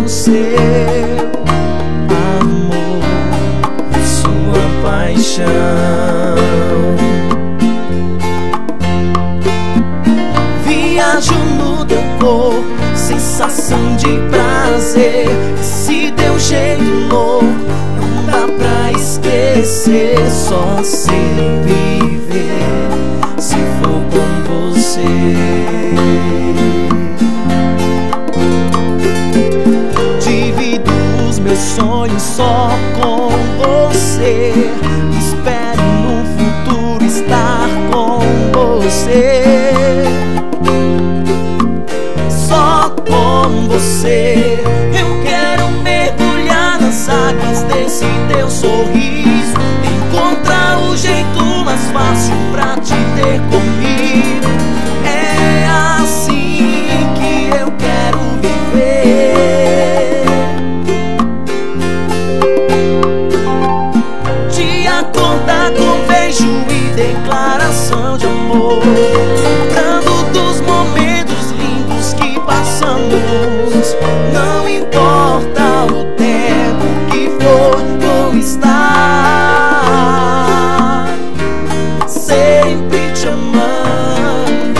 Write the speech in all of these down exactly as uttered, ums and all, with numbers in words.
o seu amor, sua paixão. Viajo no teu corpo, sensação de prazer. Se deu jeito louco, não dá pra esquecer. Só sei viver se for com você. Divido os meus sonhos só com você. Espero no futuro estar com você. Só com você eu quero mergulhar nas águas desse teu sorriso, encontrar o jeito mais fácil pra te ter comigo. É assim que eu quero viver. Te acordar com beijo e declaração de amor, lembrando dos momentos lindos que passamos. Não importa o tempo que for, vou estar sempre te amando.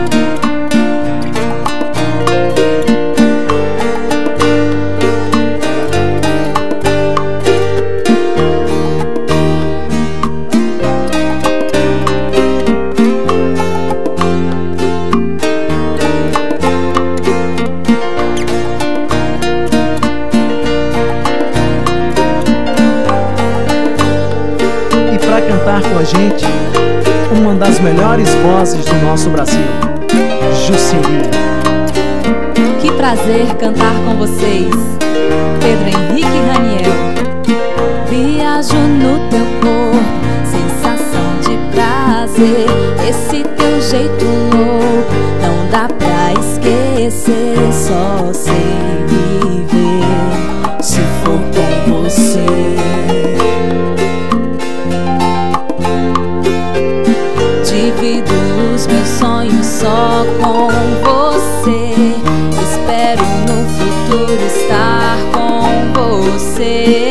Para cantar com a gente, uma das melhores vozes do nosso Brasil, Jusseli. Que prazer cantar com vocês, Pedro Henrique e Raniel. Viajo no teu corpo, sensação de prazer. Esse teu jeito louco, não dá pra esquecer. Só sei viver se for com você. Divido os meus sonhos só com você. Espero no futuro estar com você.